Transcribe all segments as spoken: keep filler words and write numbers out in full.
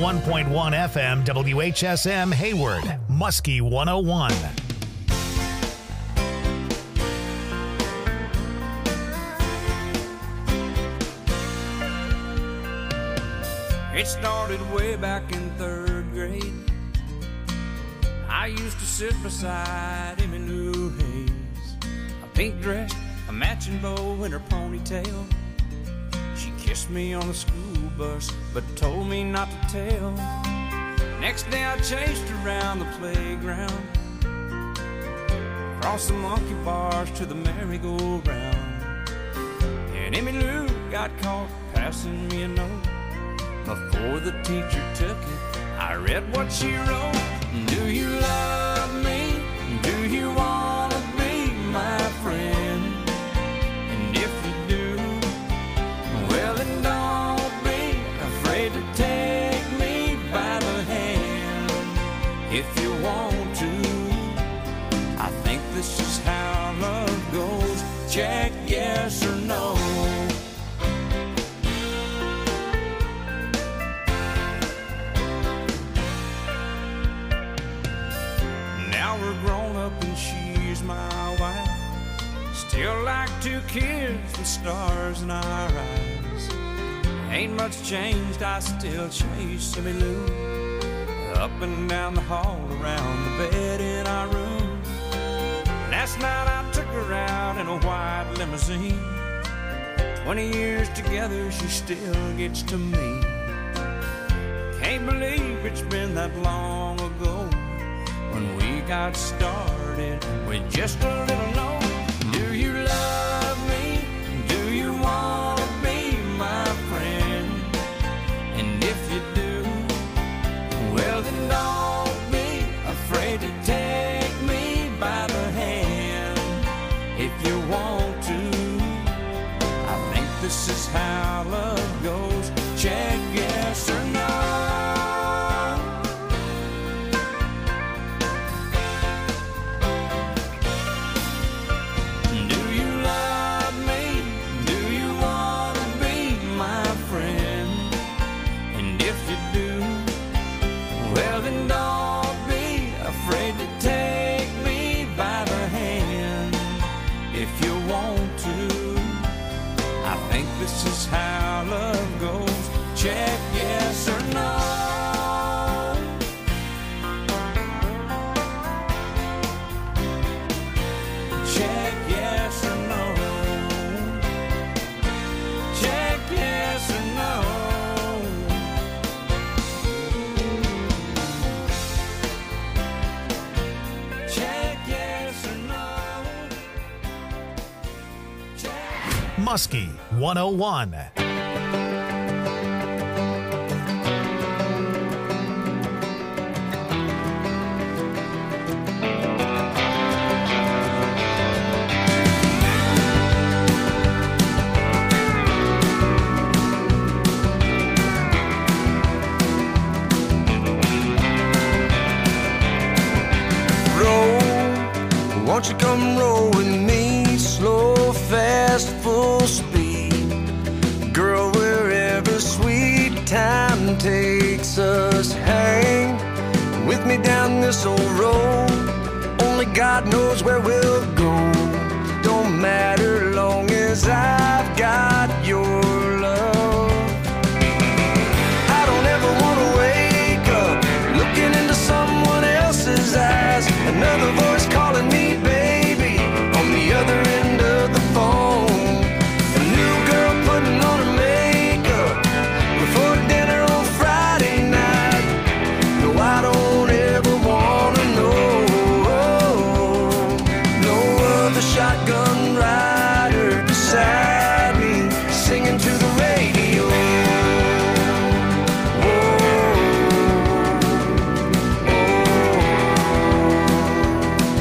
one point one F M W H S M Hayward, Muskie one oh one. It started way back in third grade. I used to sit beside Emmylou Hayes, a pink dress, a matching bow in her ponytail. She kissed me on the school bus, but told me not to tell. Next day I chased her around the playground, across the monkey bars to the merry-go-round. And Emmylou got caught passing me a note. Before the teacher took it, I read what she wrote. Do you love me? Do you want to be my friend? And if you do, well then don't be afraid to take me by the hand. If you want to, I think this is how love goes. Check yes or no. My wife, still like two kids with stars in our eyes. Ain't much changed, I still chase Emmylou up and down the hall, around the bed in our room. Last night I took her out in a white limousine. Twenty years together, she still gets to me. Can't believe it's been that long ago when we got started with just a little note. Do you love me? Do you want to be my friend? And if you do, well then don't be afraid to take me by the hand. If you want to, I think this is how love goes. Check yes or no. This is how love goes. Check yes or no. Check yes or no. Check yes or no. Check yes or no. Check. Muskie one oh one. Roll, won't you come roll with me? Slow, fast, full speed. Girl, wherever sweet time takes us, hang with me down this old road. Only God knows where we'll go. Don't matter long as I've got your love. I don't ever want to wake up looking into someone else's eyes. Another voice calling me baby on the other end of the phone. A new girl putting on her makeup before dinner on Friday night. No, I don't ever want to know. No other shotgun rider beside me singing to the radio. Whoa, oh.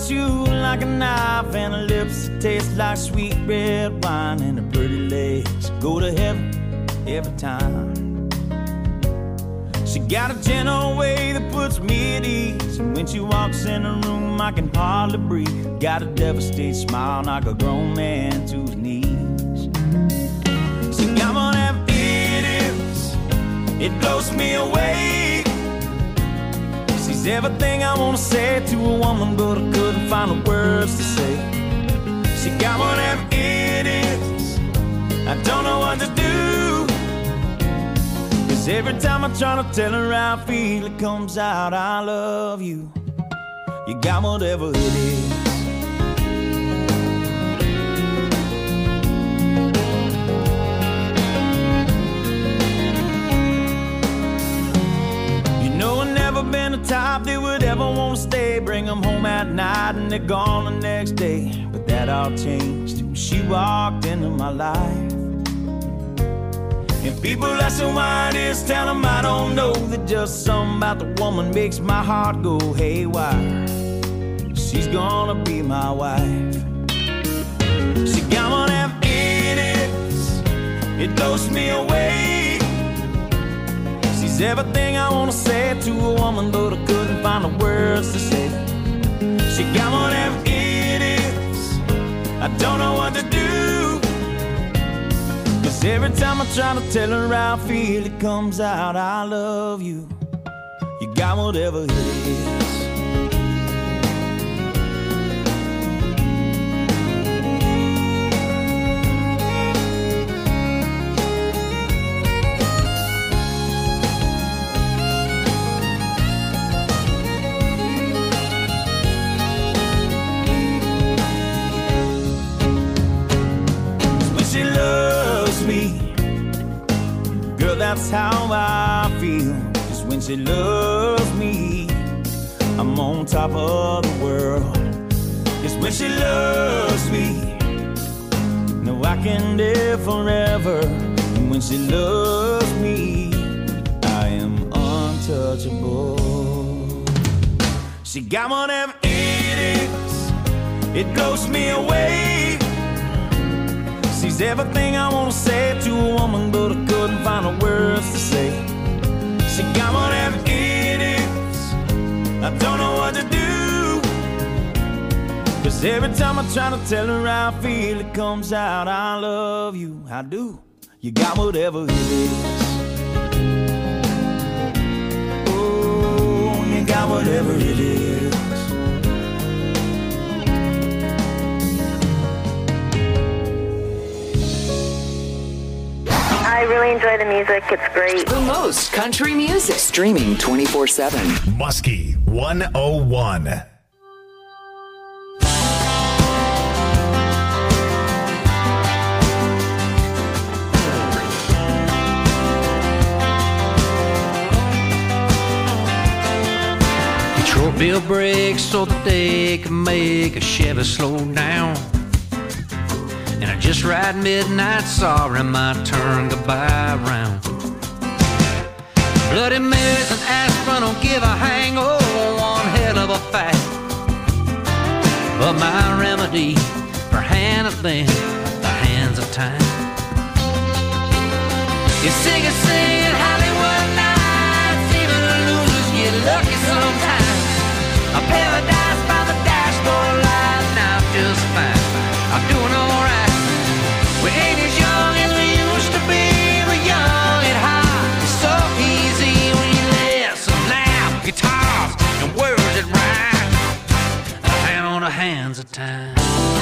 cuts you like a knife, and her lips taste like sweet red wine, and her pretty legs go to heaven every time. She got a gentle way that puts me at ease, and when she walks in the room I can hardly breathe. Got a devastated smile, knock a grown man to his knees. See, I'm gonna have it is, it blows me away. She's everything I wanna say to a woman, but I couldn't find the words to say. She got whatever it is, I don't know what to do. Cause every time I try to tell her how I feel, it comes out, I love you. You got whatever it is. You know I've never been the type that would ever want to stay. Bring them home at night and they're gone the next day. But that all changed when she walked into my life. And people ask her why it is, tell them I don't know. That just something about the woman makes my heart go haywire. She's gonna be my wife. She got whatever it is, it blows me away. She's everything I wanna say to a woman, but I couldn't find the words to say. She got whatever it is, I don't know what to do. Cause every time I try to tell her how I feel, it comes out, I love you. You got whatever it is. That's how I feel. Cause when she loves me, I'm on top of the world. Cause when she loves me, no, I can live forever. And when she loves me, I am untouchable. She got whatever it is, it blows me away. She's everything I wanna say to a woman, but I couldn't find the words to say. She got whatever it is, I don't know what to do. Cause every time I try to tell her how I feel, it comes out, I love you, I do. You got whatever it is. Oh, you got whatever it is. I really enjoy the music. It's great. The most country music. Streaming twenty-four seven. Muskie one oh one. Detroit bill brakes so that they can make a Chevy slow down. And I just ride midnight, sorry my turn, goodbye round. Bloody Marys and aspirin don't give a hangover, one hell of a fact. But my remedy for handling the hands of time is sing and sing at Hollywood nights. Even the losers get lucky sometimes. A paradise by the dashboard light, now just fine. I'm doing alright. We ain't as young as we used to be, but young and high. It's so easy when you listen loud guitars and words that rhyme. A hand on the hands of time.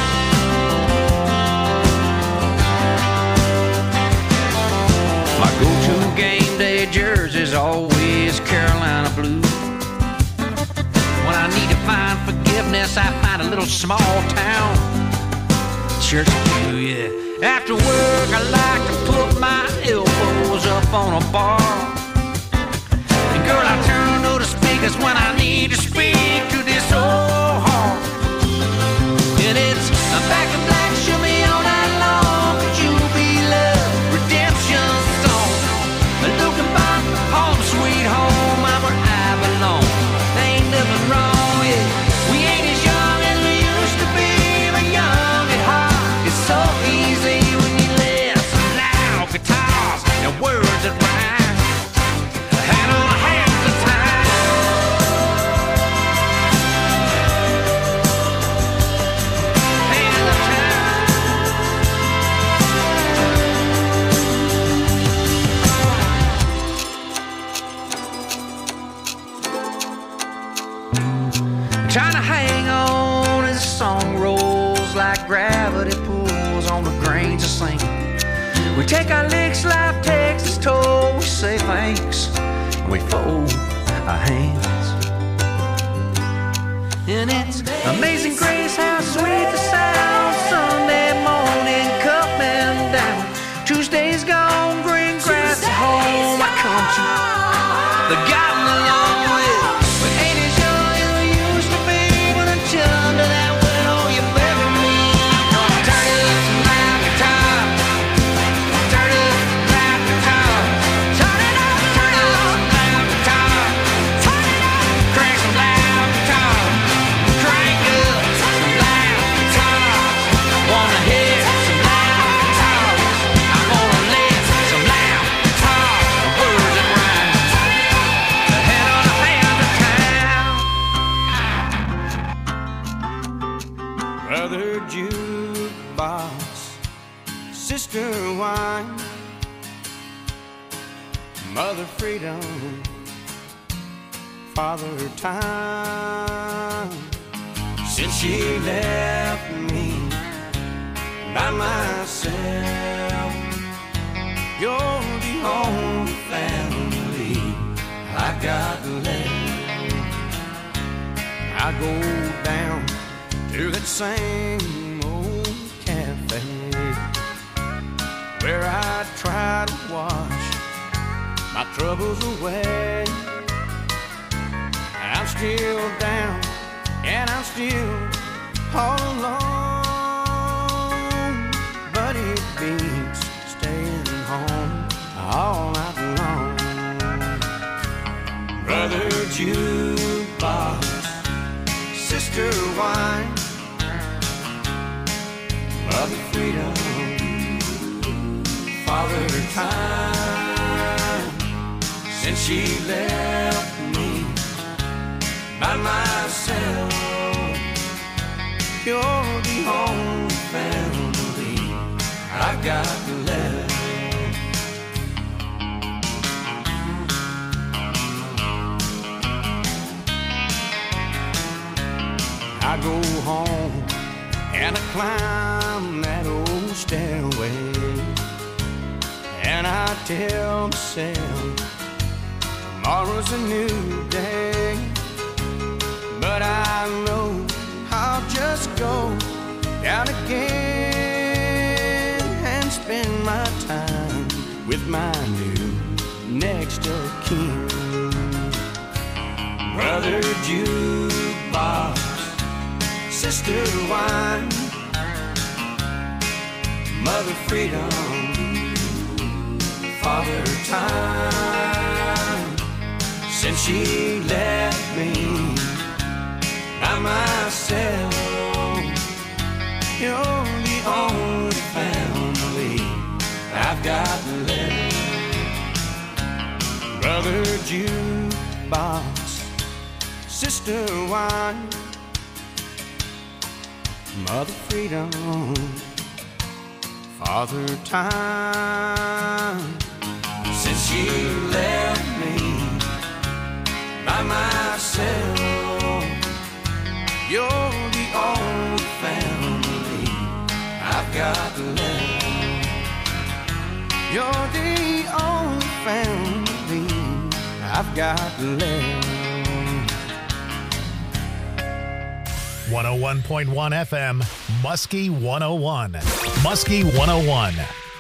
My go-to game day jersey's always Carolina blue. When I need to find forgiveness, I find a little small town church pew, yeah. After work, I like to put my elbows up on a bar. And girl, I turn to the speakers when I need to speak to this old heart. And it's a back in black, show me all night long. Could you be love, redemption song? Looking back, home sweet home, I'm where I belong. There ain't nothing wrong, yeah. We ain't as young as our licks like Texas toll. We say thanks, we fold our hands. And it's amazing grace how sweet the sound. Sunday morning coming down. Tuesday's gone, green grass at home. Why can't you? The gotten along with. But ain't as young as we used to be. When I chilled to that well, you bury me. Turn it up some loud guitar. Turn it up some loud guitar. Turn it up, turn it up some loud guitar. Turn it up, crank some loud guitar. Crank up some loud guitar. Wanna hear some loud guitars. I wanna live some loud guitars. Words that rhyme. The head on the hand of town. Brother jukebox, sister wine, mother freedom, father time. Since she left me by myself, you're the only family I got left. I go down to that same old cafe where I try to wash my troubles away. I'm still down and I'm still all alone, but it beats staying home all night long. Brother jukebox, sister wine, mother freedom, father time. Since she left me by myself, you're the only family I've got left. I go home and I climb that old stairway, and I tell myself tomorrow's a new day. But I know I'll just go down again and spend my time with my new next of kin. Brother jukebox, sister wine, mother freedom, father time. Since she left me by myself, you're the only family I've got left. Brother jukebox, sister wine, mother freedom, father time. Since she left me by myself, you're the only family I've got left. You're the only family I've got left. one oh one point one F M, Muskie one oh one. Muskie one oh one.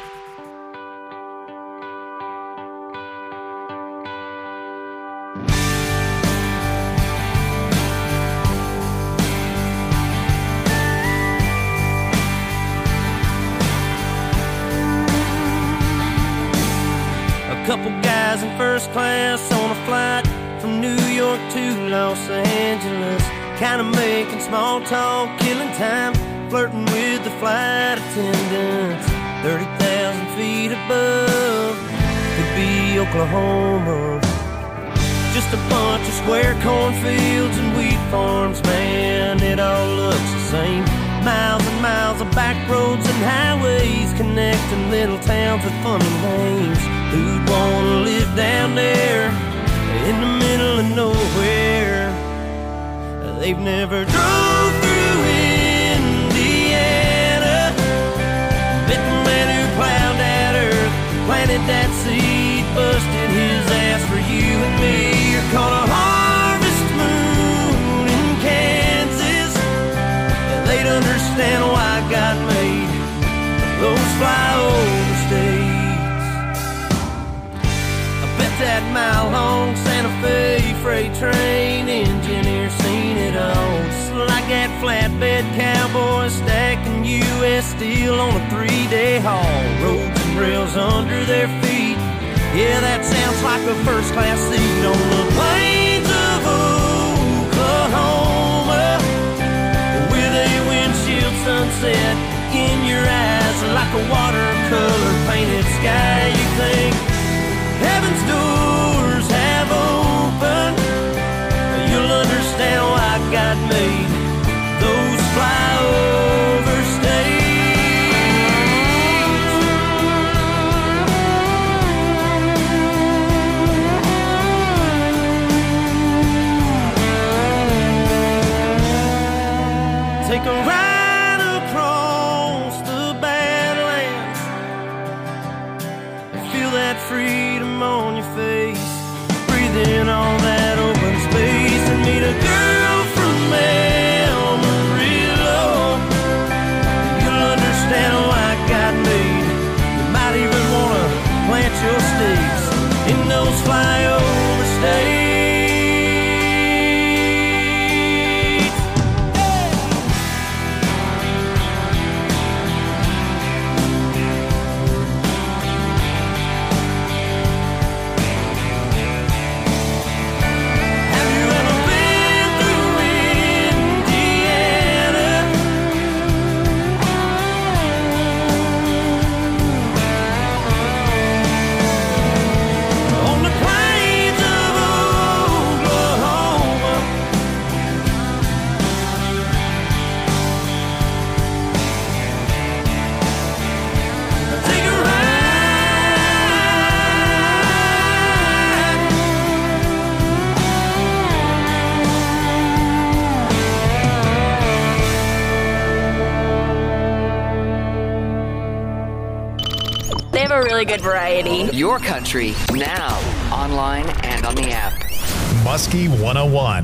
A couple guys in first class on a flight from New York to Los Angeles, kind of making small talk, killing time, flirting with the flight attendants. thirty thousand feet above, could be Oklahoma. Just a bunch of square cornfields and wheat farms, man, it all looks the same. Miles and miles of back roads and highways connecting little towns with funny names. Who'd want to live down there in the middle of nowhere? They've never drove through Indiana, met the man who plowed that earth, planted that seed, busted his ass for you and me. You're called a harvest moon in Kansas. Yeah, they'd understand why God made those flyover states. I bet that mile-long Santa Fe freight train engineer seen it all. Just like that flatbed cowboy stacking U S steel on a three-day haul. Roads and rails under their feet. Yeah, that sounds like a first-class seat on the plains of Oklahoma, with a windshield sunset in your eyes like a watercolor painted sky. You think heaven's doors have opened, you'll understand why God made those flyover states. Take a ride across the Badlands, feel that freedom on your face, breathe in all that open space, and meet a girl from Amarillo. You'll understand why God made. You might even want to plant your stakes in those flyover states. Really good variety. Your country, now, online and on the app. Muskie one oh one.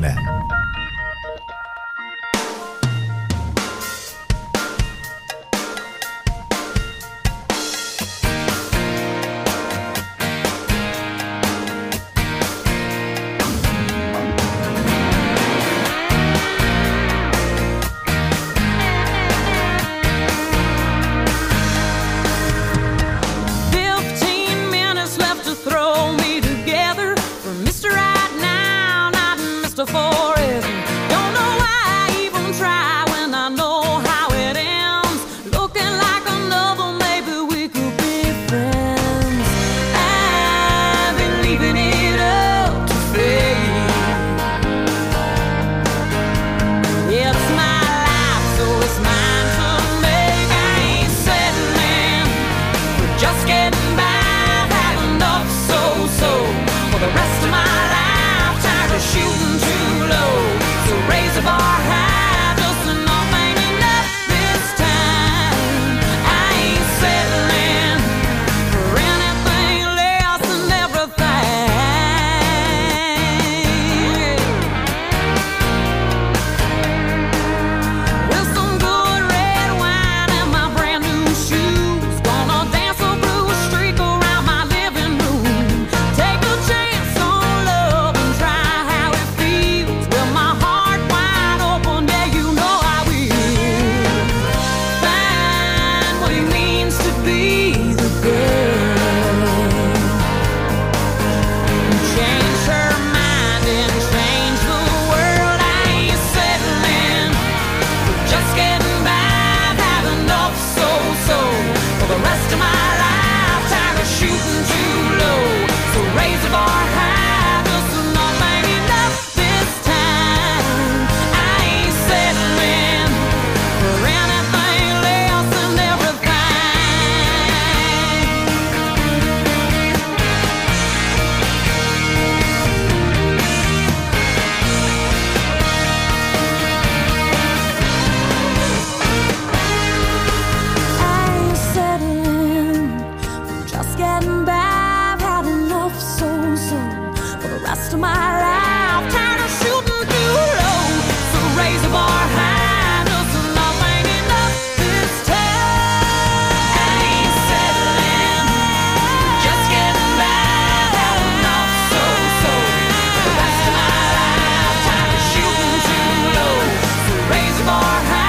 Just getting getting by. I've had enough, so, so for the rest of my life. Tired of shooting too low, so raise the bar high. Just enough ain't enough this time. I ain't settling, just getting by. I've had enough, so, so for the rest of my life. Tired of shooting too low, so raise the bar high.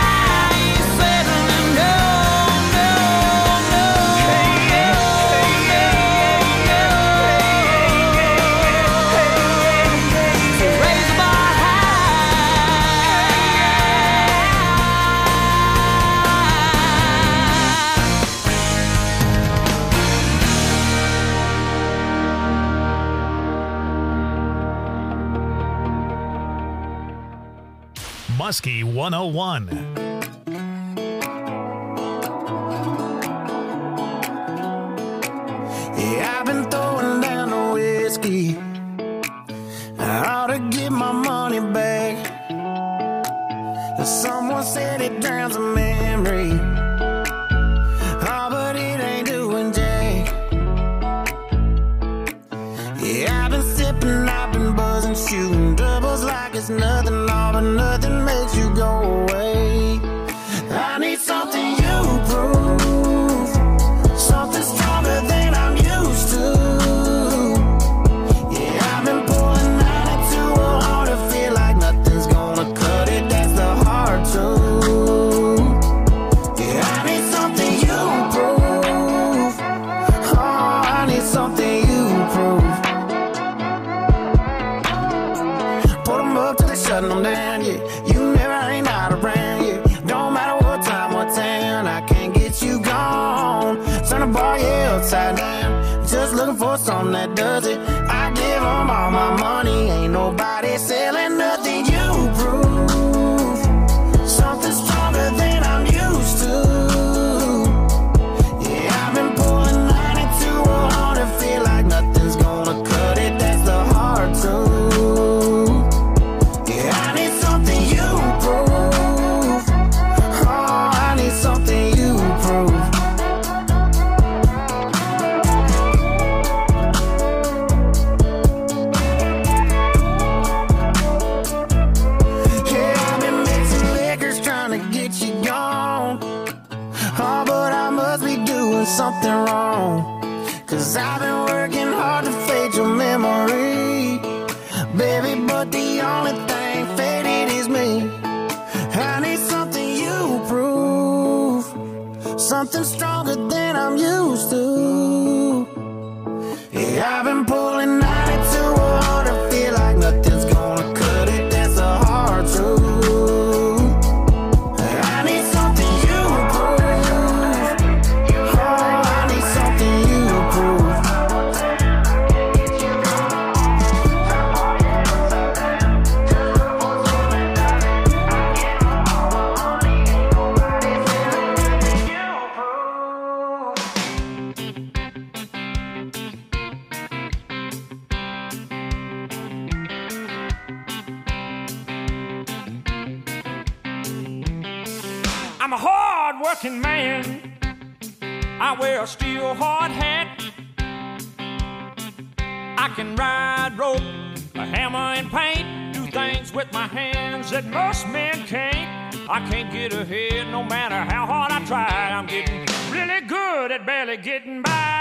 Muskie one oh one. Yeah, I've been throwing down the whiskey. I ought to get my money back. Someone said it drowns a memory. Oh, but it ain't doing jack. Yeah, I've been sipping, I've been buzzing, shooting doubles like it's nothing. All but nothing makes you go away. I need something you prove, something stronger than I'm used to. Yeah, I've been pulling out it too hard to feel like nothing's gonna cut it. That's the hard truth. Yeah, I need something you prove. Oh, I need something you prove. Put 'em up till they shutting them down, yeah. You never ain't out around, yeah. Don't matter what time, what town, I can't get you gone. Turn the bar, yeah, upside down. Just looking for something that does it. I give 'em all my money. Ain't nobody selling nothing you prove. Something stronger than I'm used to. Yeah, I've been pulling ninety-two hard to feel like nothing's gonna cut it. That's the hard truth. Yeah, I need something you prove. Oh, I need something you prove. Yeah, I've been mixing liquors trying to get you gone. Oh, but I must be doing something wrong. Cause I've been working hard to fade your memory, baby, but the only thing faded is me. I need something you prove, something stronger than I'm used to. Yeah, I've been pulling ninety-two hard to feel like nothing's gonna cut it. That's the hard truth. I need something you prove. Oh, I need something you prove. I'm a hard-working man. I wear a steel hard hat. I can ride rope, a hammer and paint, do things with my hands that most men can't. I can't get ahead no matter how hard I try. I'm getting really good at barely getting by.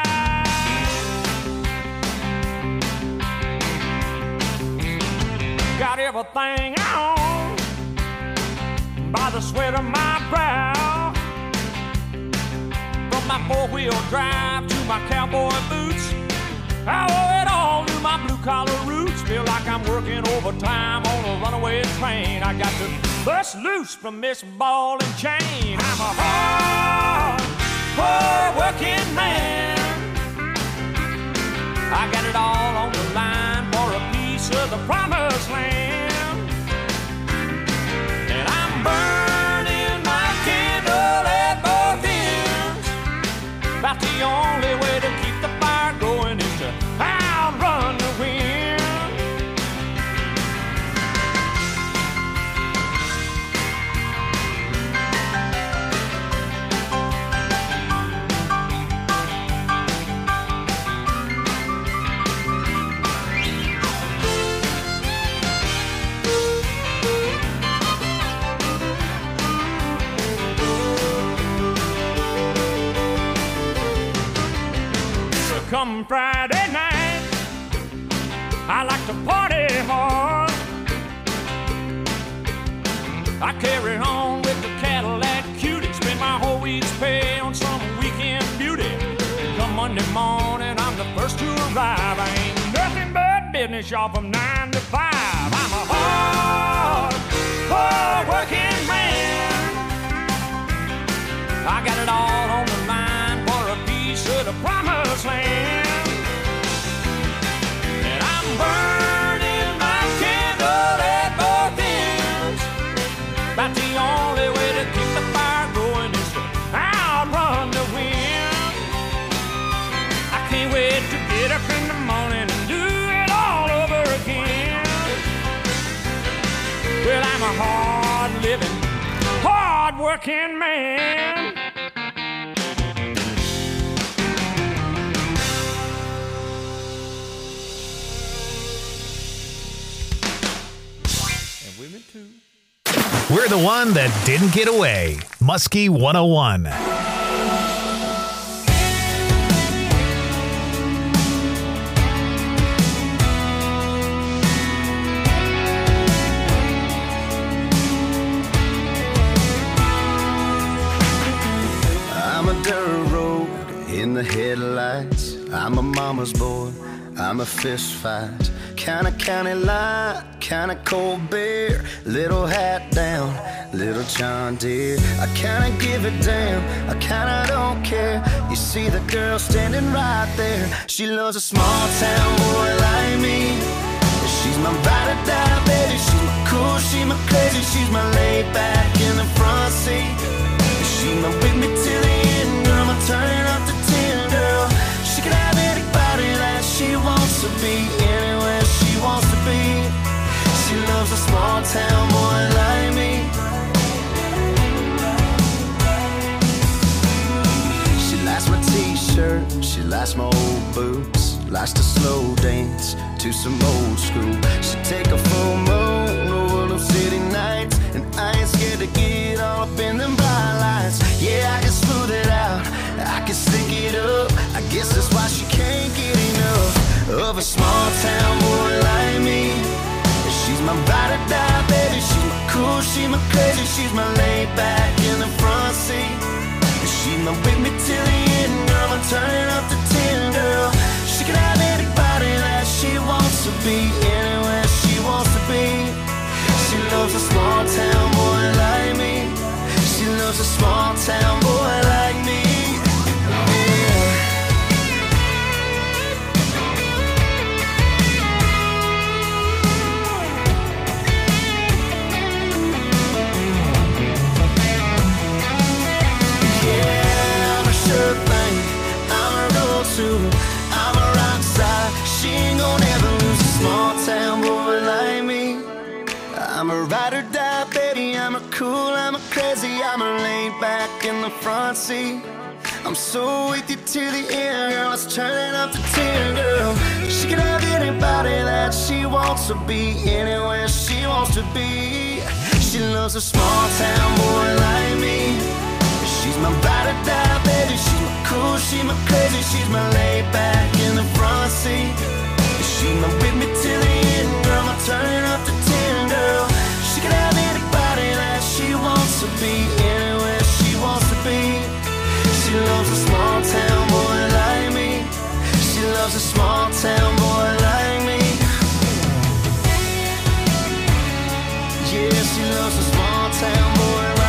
Got everything I own by the sweat of my brow. From my four-wheel drive to my cowboy boots, I owe it all to my blue-collar roots. Feel like I'm working overtime on a runaway train. I got to bust loose from this ball and chain. I'm a hard, hard-working man. I got it all on the line for a piece of the promised land. And I'm burning my candle at both ends. About the only way to keep the fire going is to outrun the wind. come Friday night, I like to party hard. I carry on with the Cadillac cutie, spend my whole week's pay on some weekend beauty. Come Monday morning, I'm the first to arrive. I ain't nothing but business, y'all, from nine to five. I'm a hard, hard working man. I got it all on the line for a piece of the promised land. And I'm burning my candle at both ends. About the only way to keep the fire going is to outrun the wind. I can't wait to get up in the morning and do it all over again. Well, I'm a hard-living, hard-working man. And women too. We're the one that didn't get away. Muskie one oh one. I'm a dirt road in the headlights. I'm a mama's boy. I'm a fist fight. Kinda county line, kinda cold beer. Little hat down, little John Deere. I kinda give a damn, I kinda don't care. You see the girl standing right there. She loves a small town boy like me. She's my ride or die, baby. She's my cool, she's my crazy. She's my laid back in the front seat. She's my with me till the end, girl. I'm turning up the ten, girl. She can have anybody that she wants to be, anywhere she wants to be. She loves a small town boy like me. She likes my t-shirt, she likes my old boots, likes to slow dance to some old school. She take a full moon over them city nights, and I ain't scared to get all up in them bright lights. Yeah, I can smooth it out, I can stick it up. I guess that's why she can't get enough of a small town boy like me. She's my ride or die, baby. She's my cool, she's my crazy. She's my laid back in the front seat. She's my with me till the end, girl. I'm turning up the ten, girl. She can have anybody that she wants to be, anywhere she wants to be. She loves a small town boy like me. She loves a small town boy like me. I'm a rock star. She ain't gonna ever lose a small town boy like me. I'm a ride or die, baby. I'm a cool, I'm a crazy. I'm a laid back in the front seat. I'm so with you to the end, girl. It's turning up the ten, girl. She can have anybody that she wants to be, anywhere she wants to be. She loves a small town boy like me. She's my ride or die, baby. She's my cool, she's my crazy. She's my laid back in the front seat. She's my with me till the end, girl. I'm turning up the ten, girl. She can have anybody that she wants to be, anywhere she wants to be. She loves a small town boy like me. She loves a small town boy like me. Yeah, she loves a small town boy like me.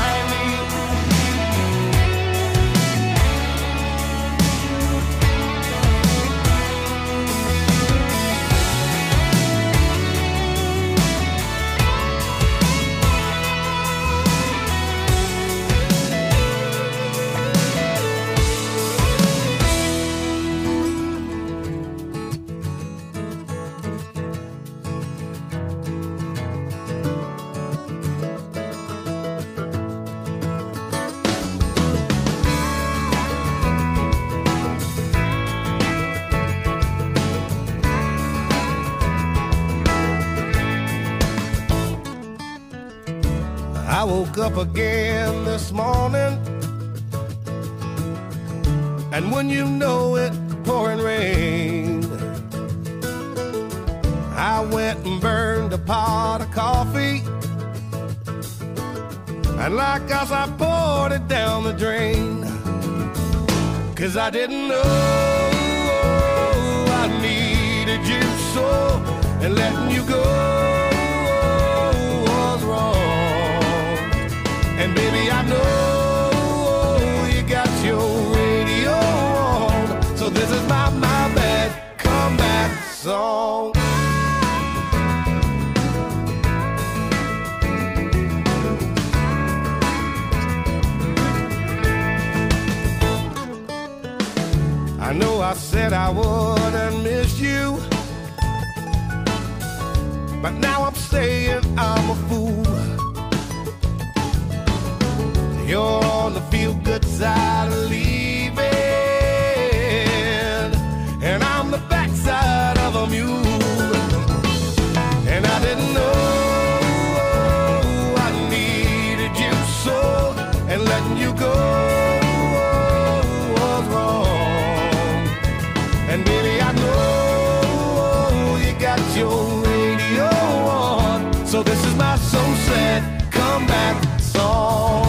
I woke up again this morning, and when you know it, pouring rain. And like us, I poured it down the drain. Cause I didn't know I needed you so, and letting you go was wrong. And baby, I know you got your radio on, so this is my, my bad comeback song. I know I said I wouldn't miss you, but now I'm saying I'm a fool. You're on the feel-good side of leaving, and I'm the backside of a mule. And I didn't know I needed you so, and letting you go was wrong. And baby, I know you got your radio on, so this is my so sad comeback song.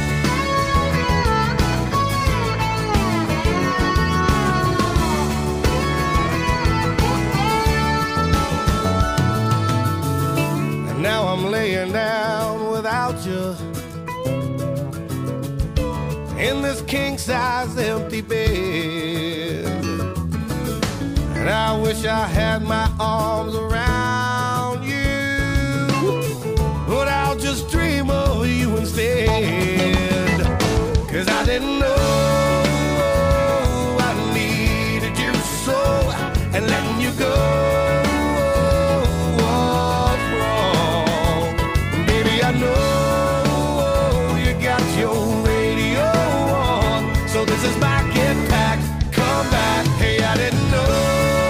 And now I'm laying down without you in this king-size empty bed. And I wish I had my arms around you, but I'll just dream of you instead. Cause I didn't know I needed you so, and letting you go was wrong. Baby, I know you got your radio on, so this is my get back, come back. Hey, I didn't know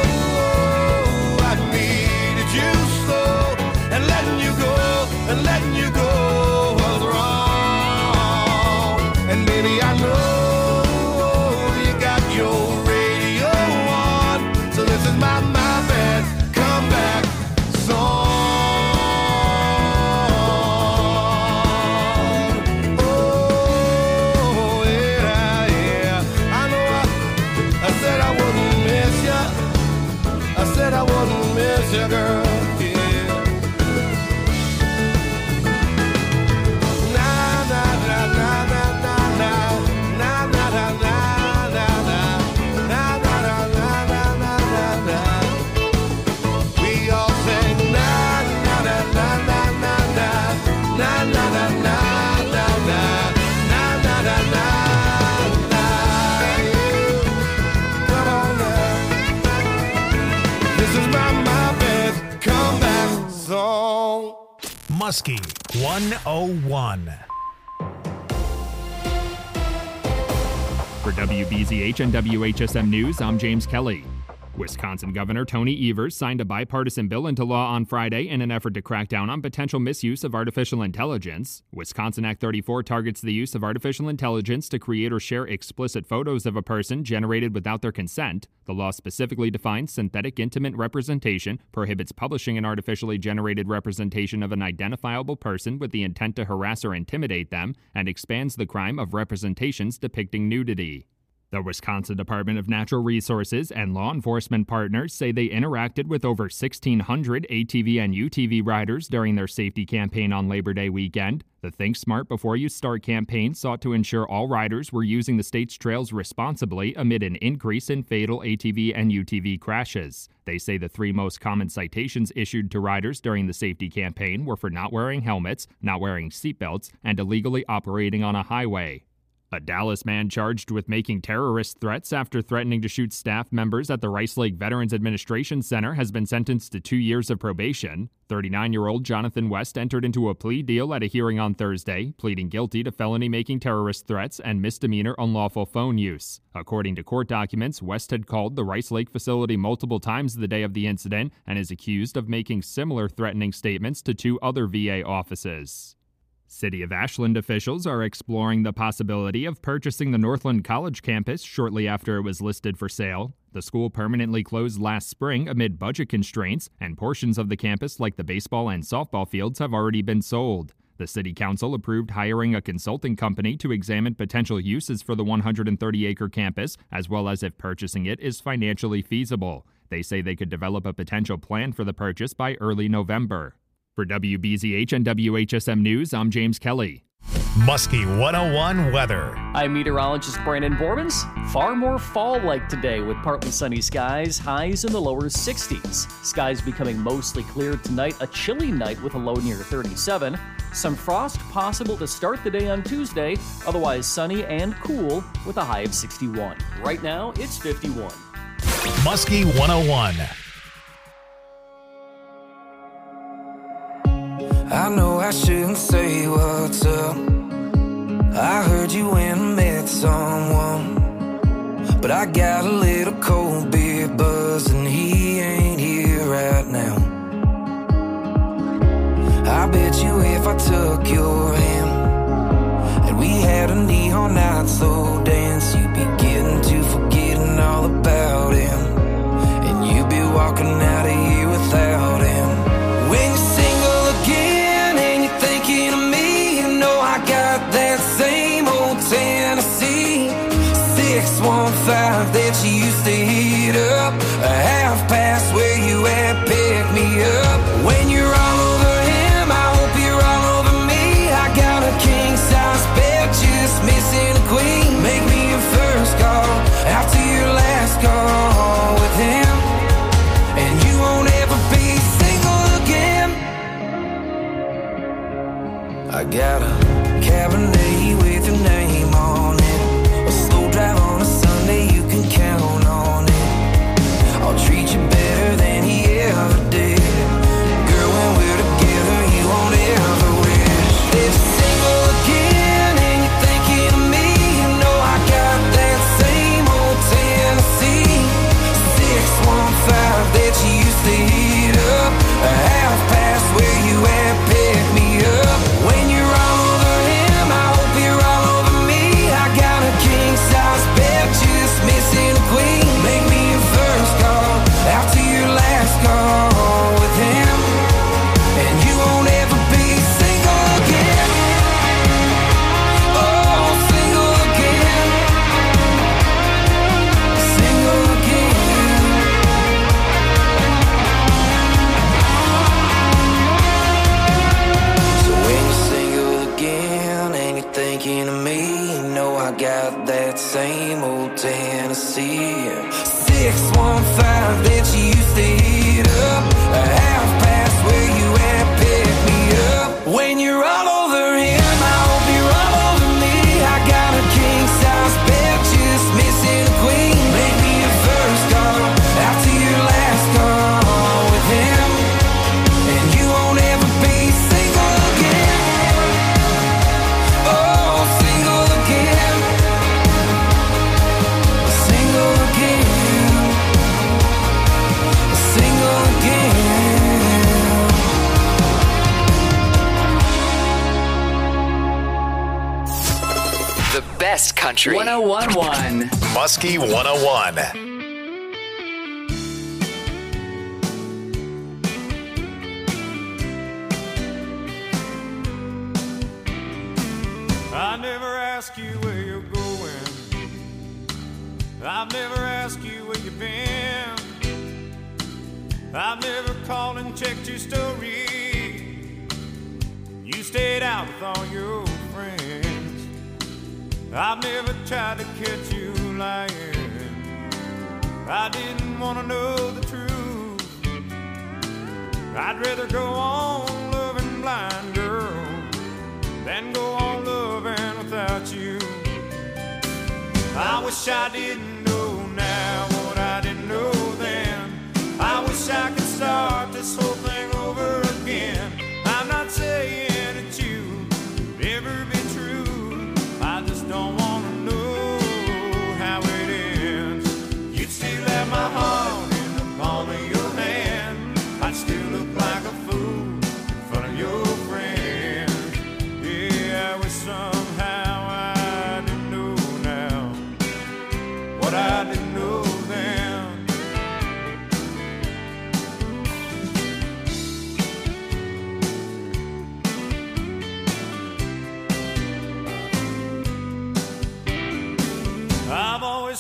and letting you go was wrong. And baby, I know you got your radio on, so this is my, my bad comeback song. Oh, yeah, yeah. I know I, I said I wouldn't miss you. I said I wouldn't miss you, girl. Muskie one oh one. For W B Z H and W H S M News, I'm James Kelly. Wisconsin Governor Tony Evers signed a bipartisan bill into law on Friday in an effort to crack down on potential misuse of artificial intelligence. Wisconsin Act thirty-four targets the use of artificial intelligence to create or share explicit photos of a person generated without their consent. The law specifically defines synthetic intimate representation, prohibits publishing an artificially generated representation of an identifiable person with the intent to harass or intimidate them, and expands the crime of representations depicting nudity. The Wisconsin Department of Natural Resources and law enforcement partners say they interacted with over sixteen hundred A T V and U T V riders during their safety campaign on Labor Day weekend. The Think Smart Before You Start campaign sought to ensure all riders were using the state's trails responsibly amid an increase in fatal A T V and U T V crashes. They say the three most common citations issued to riders during the safety campaign were for not wearing helmets, not wearing seatbelts, and illegally operating on a highway. A Dallas man charged with making terrorist threats after threatening to shoot staff members at the Rice Lake Veterans Administration Center has been sentenced to two years of probation. thirty-nine-year-old Jonathan West entered into a plea deal at a hearing on Thursday, pleading guilty to felony making terrorist threats and misdemeanor unlawful phone use. According to court documents, West had called the Rice Lake facility multiple times the day of the incident and is accused of making similar threatening statements to two other V A offices. City of Ashland officials are exploring the possibility of purchasing the Northland College campus shortly after it was listed for sale. The school permanently closed last spring amid budget constraints, and portions of the campus, like the baseball and softball fields, have already been sold. The City Council approved hiring a consulting company to examine potential uses for the one hundred thirty acre campus, as well as if purchasing it is financially feasible. They say they could develop a potential plan for the purchase by early November. For W B Z H and W H S M News, I'm James Kelly. Muskie one oh one weather. I'm meteorologist Brandon Bormans. Far more fall-like today with partly sunny skies, highs in the lower sixties. Skies becoming mostly clear tonight, a chilly night with a low near thirty-seven. Some frost possible to start the day on Tuesday, otherwise sunny and cool with a high of sixty-one. Right now, it's fifty-one. Muskie one oh one. I know I shouldn't say what's up. I heard you went and met someone, but I got a little cold beer buzz and he ain't here right now. I bet you if I took your hand and we had a neon night slow dance, you'd be getting to forgetting all about him, and you'd be walking out of here without him. When you're single again and you're thinking of me, you know I got that same old Tennessee six one five that you used to heat up, a half past where you at, pick me up. When you're all over him, I hope you're all over me. I got a king size bed, just missing a queen. Make me your first call after your last call with him, and you won't ever be single again. I got a Cabernet with your name on it, a slow drive on a Sunday, you can count on it. I'll treat you better than he ever did. Girl, when we're together, you won't ever wish that you're single again and you're thinking of me. You know I got that same old Tennessee six one five that you used to heat up, a half past where you at, pick me up. When you're all over him, I hope you're all over me. I got a king size bed, just missing a queen. Make me your first call after your last call with him, and you won't ever be single again. Oh, single again, single again. So when you're single again and you're thinking of me, you know I got that same old Tennessee six one five that you used to heat up, a half past where you at, pick me up. When you're all over him, I hope you're all over me. I got a king size bed, just missing a queen. Make me your first call after your last call with him, and you won't ever be single again. Oh, single again, single again, single again. The best country. one oh one point one. Muskie one oh one. I never ask you where you're going. I've never asked you where you've been. I've never called and checked your story. You stayed out with all your friends. I've never tried to catch you lying. I didn't want to know the truth. I'd rather go on loving blind, girl, than go on loving without you. I wish I didn't know now what I didn't know then. I wish I could start this whole thing over again. I'm not saying that you could ever be true. I just don't want to know how it ends. You'd still have my heart in the palm of your hand. I'd still look like a fool in front of your friends. Yeah, I wish somehow I didn't know now what I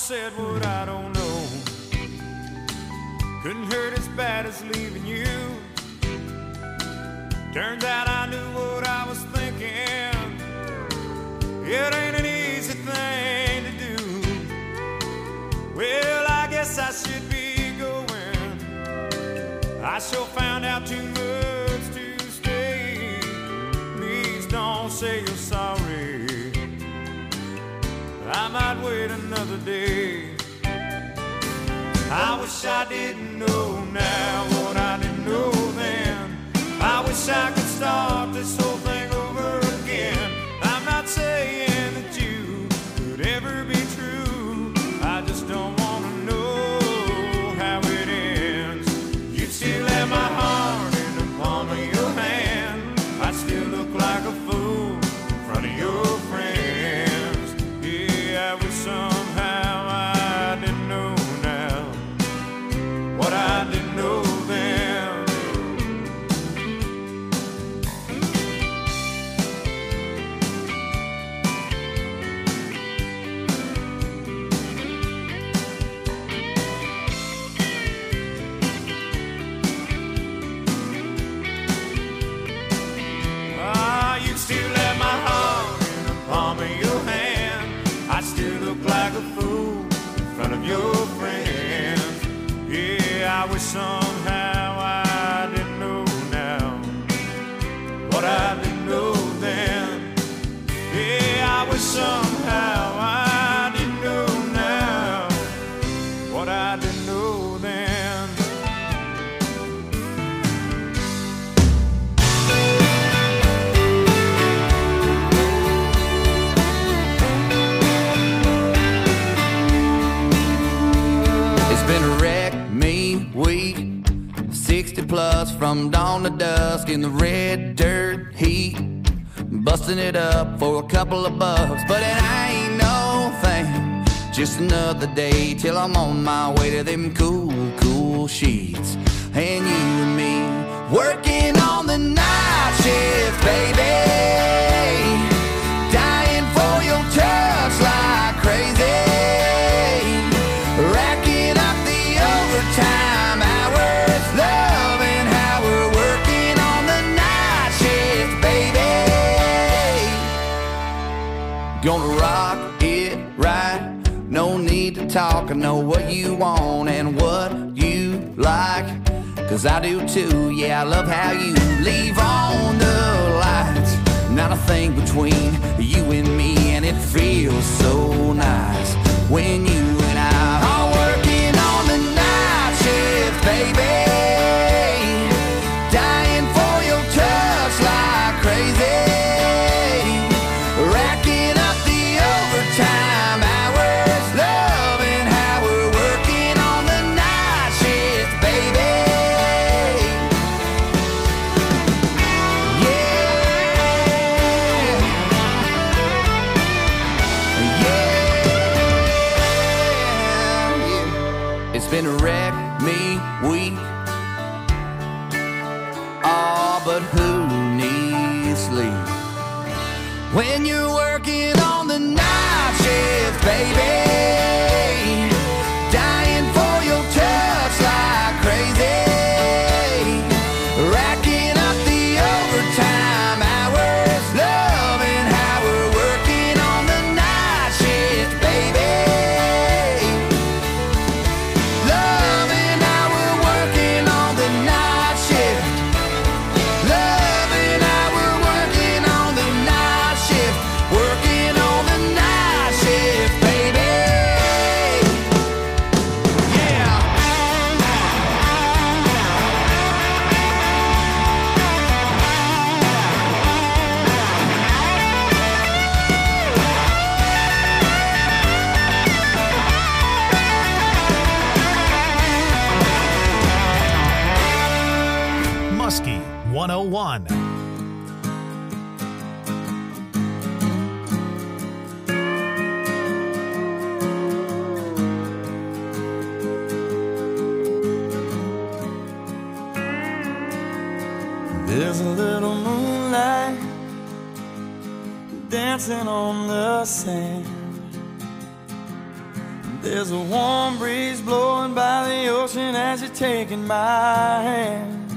said what I don't know. Couldn't hurt as bad as leaving you. Turns out I knew what I was thinking. It ain't an easy thing to do. Well, I guess I should be going. I sure found out too much to stay. Please don't say you're sorry. I might wait another day. I wish I didn't know now what I didn't know then. I wish I could start this whole thing over again. I'm not saying that you could ever be true. I just don't want to know how it ends. You still have my heart in the palm of your hand. I still look like a fool in front of your friends. Yeah, I wish somehow I didn't know now what I didn't know then. Ah, you still have my heart in the palm of your hand. I still look like a fool in front of your friends. Yeah, I wish somehow I didn't know now what I didn't know then. Yeah, I wish somehow I didn't know now what I didn't know then. It's been a wreck me week, sixty plus from dawn to dusk in the red dirt heat, busting it up for a couple of bucks, but it ain't no thing, just another day till I'm on my way to them cool, cool sheets, and you and me working on the night shift, baby, dying for your touch like crazy. Racking up the overtime hours, loving how we're working on the night shift, baby. Gonna rock it right, no need to talk, I know what you want and what you like, cause I do too, yeah, I love how you leave on the lights, not a thing between you and me, and it feels so nice when you and I are working on the night shift, baby, dying for your touch like crazy, racking up the overtime hours, loving how we're working on the night shift, baby. It's been a wreck me week. Oh, but who needs sleep when you're working on the night shift, baby? Dying for your touch like crazy, racking up the overtime hours, loving how we're working on the night shift, baby. Loving how we're working on the night shift. Loving how we're working on the night shift. Working on the night shift, baby. Yeah. Muskie one oh one. There's a little moonlight dancing on the sand. There's a warm breeze blowing by the ocean as you're taking my hand.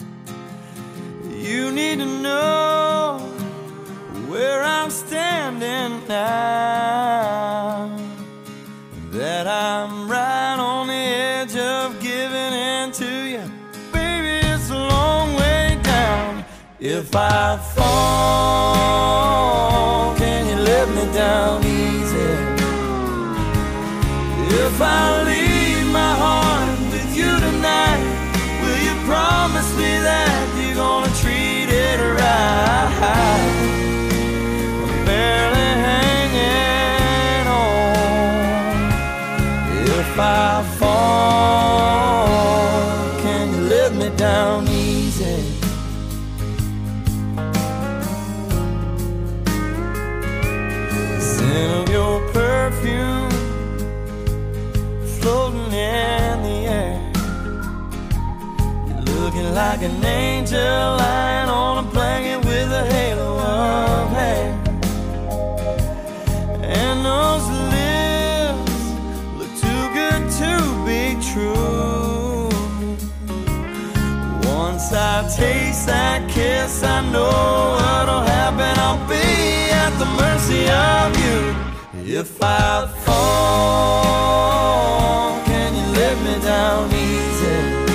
You need to know where I'm standing now, that I'm right on the edge of giving in to you. Baby, it's a long way down. If I fall, can you let me down easy? If I leave my heart with you tonight, will you promise me that you're gonna treat it right? I'm barely hanging on. If I fall, can you let me down easy? The scent of your perfume floating in the air. You're looking like an angel lying on a blanket with a halo of hair. And those lips look too good to be true. Once I taste that kiss, I know what'll happen. I'll be at the mercy of you. If I fall, can you let me down easy?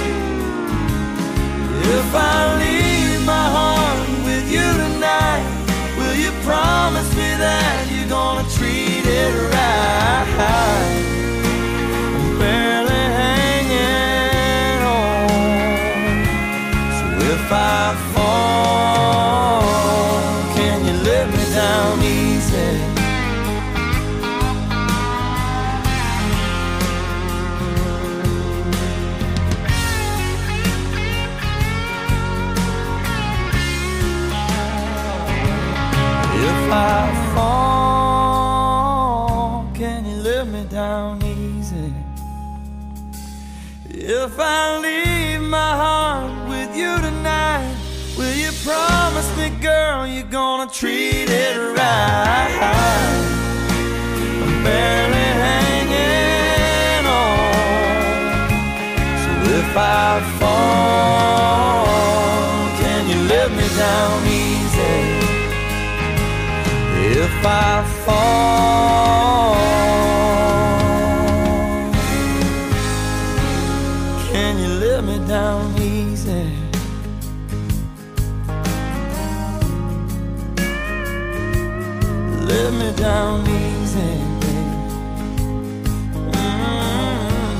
If I leave my heart with you tonight, will you promise me that you're gonna treat it right? I'm barely hanging on. So if I fall, can you let me down easy? If I fall, can you let me down easy? If I leave my heart with you tonight, will you promise me, girl, you're gonna treat it right? I'm barely hanging on. So if I fall, can you let me down easy? If I fall, can you let me down easy? Let me down easy, baby. Mm-hmm.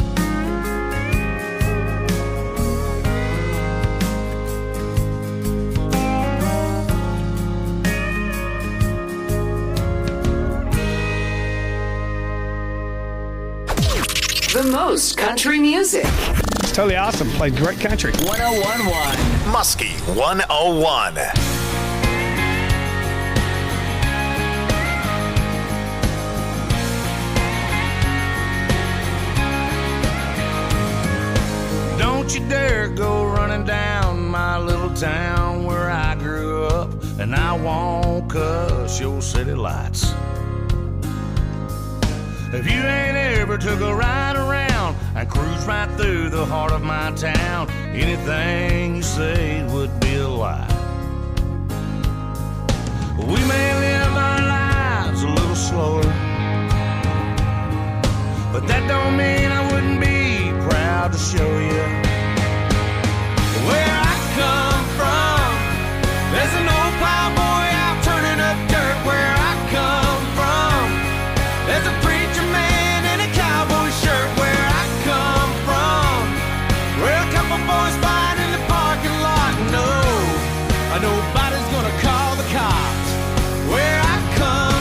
The most country music. It's totally awesome. Played great country. one oh one point one. Muskie one oh one. Don't you dare go running down my little town where I grew up, and I won't cuss your city lights. If you ain't ever took a ride around and cruise right through the heart of my town, anything you say would be a lie. We may live our lives a little slower, but that don't mean I wouldn't be proud to show you where I come from. There's an old plowboy out turning up dirt where I come from. There's a preacher man in a cowboy shirt where I come from. Where a couple boys fight in the parking lot. No, nobody's gonna call the cops where I come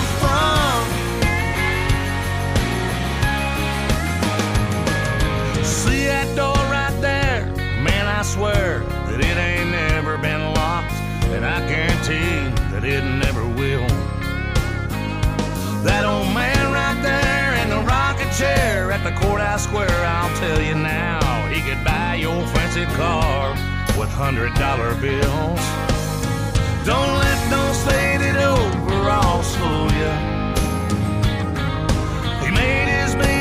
from. See that door right there? Man, I swear that it ain't never been locked, and I guarantee that it never will. That old man right there in the rocking chair at the courthouse square, I'll tell you now, he could buy your fancy car with hundred dollar bills. Don't let those faded overalls fool you. He made his big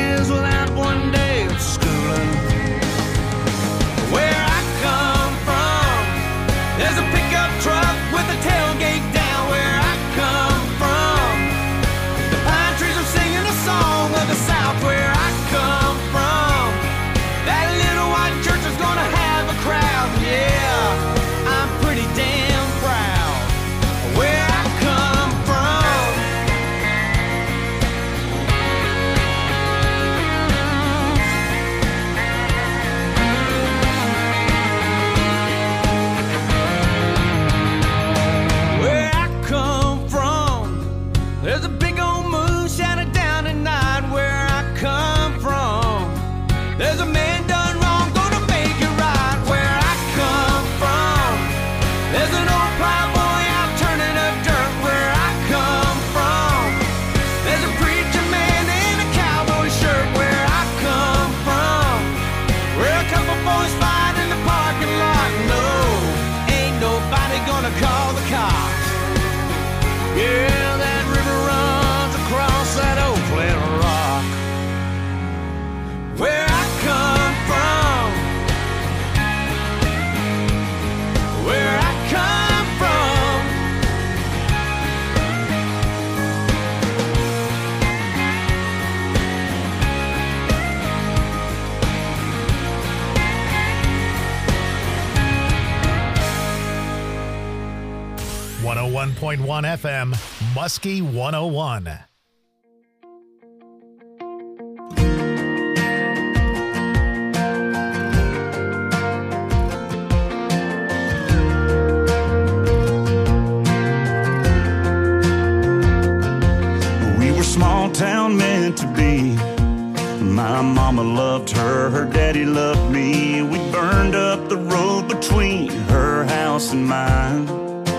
oh one point one F M, Muskie one oh one. We were small town meant to be. My mama loved her, her daddy loved me. We burned up the road between her house and mine.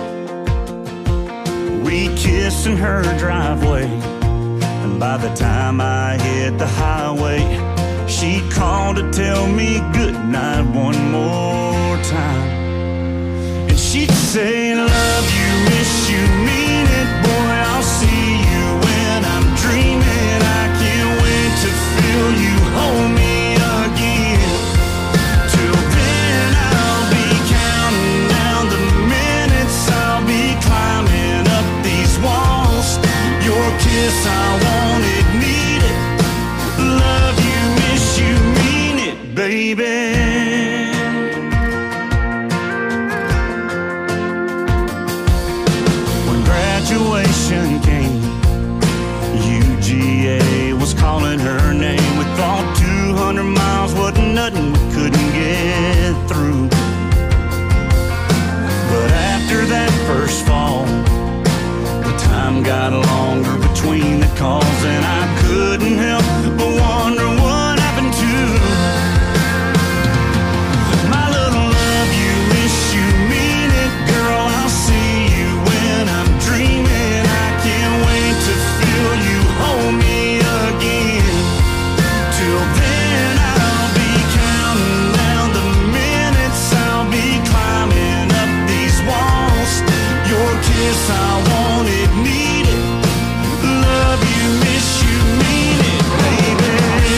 We kissed in her driveway, and by the time I hit the highway, she'd call to tell me goodnight one more time. And she'd say, love you, miss you, mean it, boy, I'll see you when I'm dreaming. I can't wait to feel you hold me again. Till then I'll be counting down the minutes, I'll be climbing up these walls. Your kiss, I want it, need it. Love you, miss you, mean it, baby. When graduation came, U G A was calling her name. We thought two hundred miles wasn't nothing we couldn't get through. But after that first fall, the time got longer between the calls, and I couldn't help but wonder what happened to my little love you, miss you, mean it, girl, I'll see you when I'm dreaming. I can't wait to feel you hold me again. Till then I'll be counting down the minutes, I'll be climbing up these walls. Your kiss, I want it, need it. Love you, miss you, mean it, baby.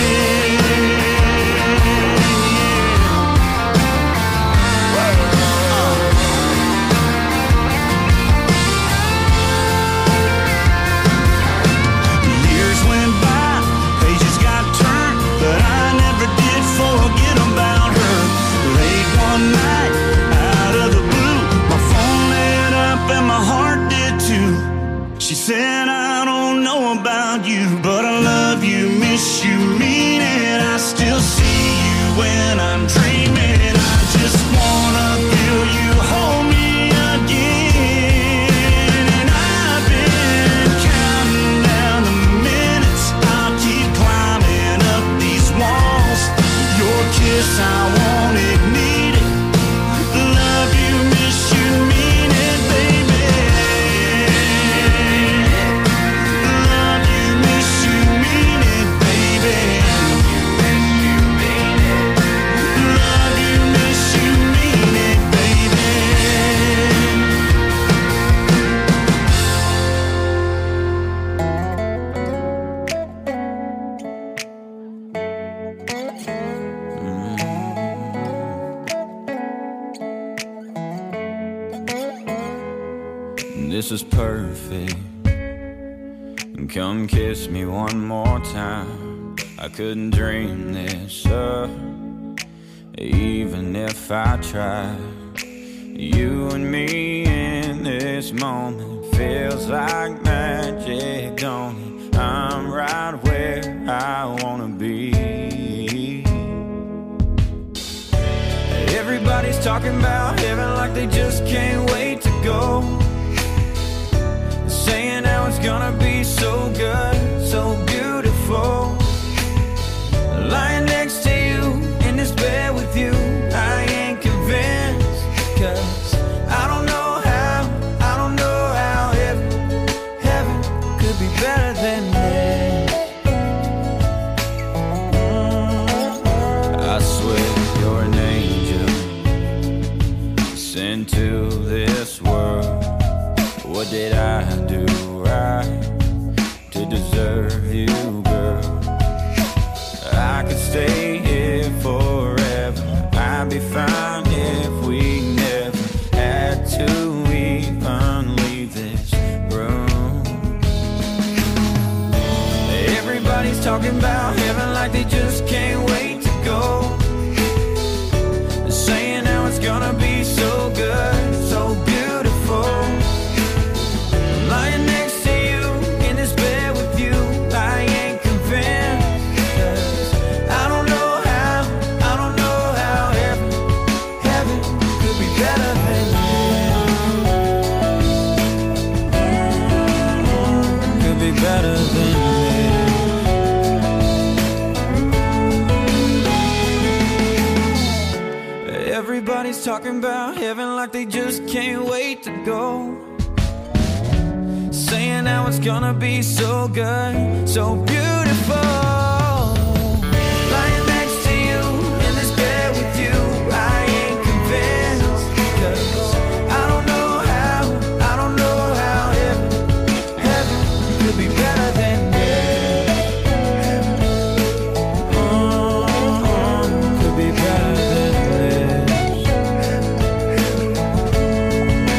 Years went by, pages got turned, but I never did forget about her. Late one night, out of the blue, my phone lit up and my heart did too. She said, I don't know about you, but I love you, miss you, mean it. I still see you when I'm dreaming. I just wanna feel you hold me again. And I've been counting down the minutes, I'll keep climbing up these walls. Your kiss, I want it, need it. Love you, miss you, mean it, baby. Love you, miss you, mean it, baby. Love you, miss you, mean it, baby. This is perfect. Come kiss me one more time. I couldn't dream this up, even if I tried. You and me in this moment feels like magic, don't it? I'm right where I wanna be. Everybody's talking about heaven like they just can't wait to go. Saying how it's gonna be so good, so beautiful. Lying next to you, in this bed with you, I ain't convinced. Cause I don't know how, I don't know how heaven, heaven could be better than this. I swear you're an angel sent to this world. What did I do right to deserve you, girl? I could stay here forever. I'd be fine if we never had to even leave this room. Everybody's talking about heaven like they just can't wait to go. They're saying how it's gonna be so good, so beautiful. Everybody's talking about heaven like they just can't wait to go. Saying how it's gonna be so good, so beautiful.